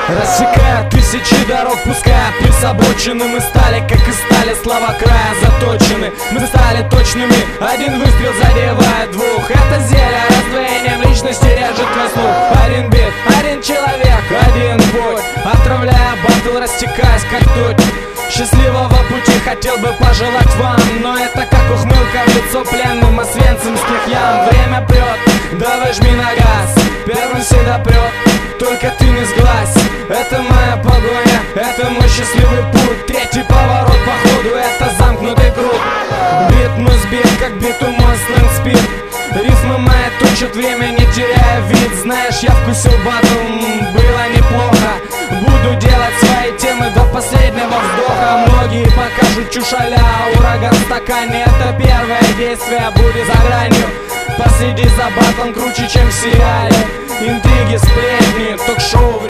Рассекая тысячи дорог, пуская пыль с обочины. Мы стали, как и стали, слова края заточены. Мы стали точными, один выстрел задевает двух. Это зелье раздвоением личности режет твой слух. Один бит, один человек, один путь. Отравляя батл, растекаясь как туть. Счастливого пути хотел бы пожелать вам, но это как ухмылка в лицо пленным освенцимских ям. Время прет, да выжми на газ, первым всегда прет, только ты не сглазь. Это моя погоня, это мой счастливый путь. Третий поворот по ходу, это замкнутый круг. Бит мой сбит, как биту мой сленг спит. Рифмы мои точат время, не теряя вид. Знаешь, я вкусил батл, было неплохо. Буду делать свои темы до последнего вздоха. Многие покажут чушь а-ля ураган в стакане. Это первое действие, будет за гранью. Посиди за батлом круче, чем в сериале. Интриги, сплетни, ток-шоу.